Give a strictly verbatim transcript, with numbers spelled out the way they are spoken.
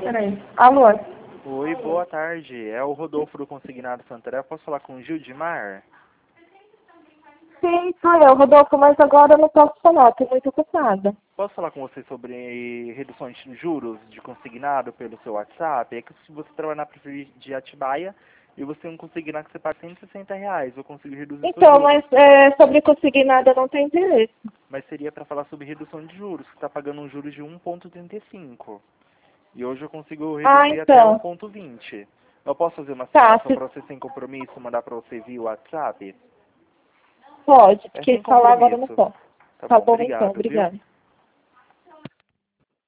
Peraí. Alô? Oi, boa tarde. É o Rodolfo do Consignado Santarém. Posso falar com o Gildimar? Sim, sou eu, Rodolfo, mas agora eu não posso falar, estou muito ocupada. Posso falar com você sobre reduções de juros de consignado pelo seu WhatsApp? É que se você trabalhar na Prefeitura de Atibaia e você tem um consignado que você paga cento e sessenta reais, eu consigo reduzir seus Então, juros. mas é, sobre consignado eu não tenho interesse. Mas seria para falar sobre redução de juros, que está pagando um juros de um vírgula trinta e cinco. E hoje eu consigo Ah, reduzir até um então. vírgula vinte. Eu posso fazer uma Tá, simulação se para você sem compromisso, mandar para você via WhatsApp? pode, É porque sem falar agora eu não compromisso. posso. Tá Tá bom, bom então, obrigado, viu? obrigada.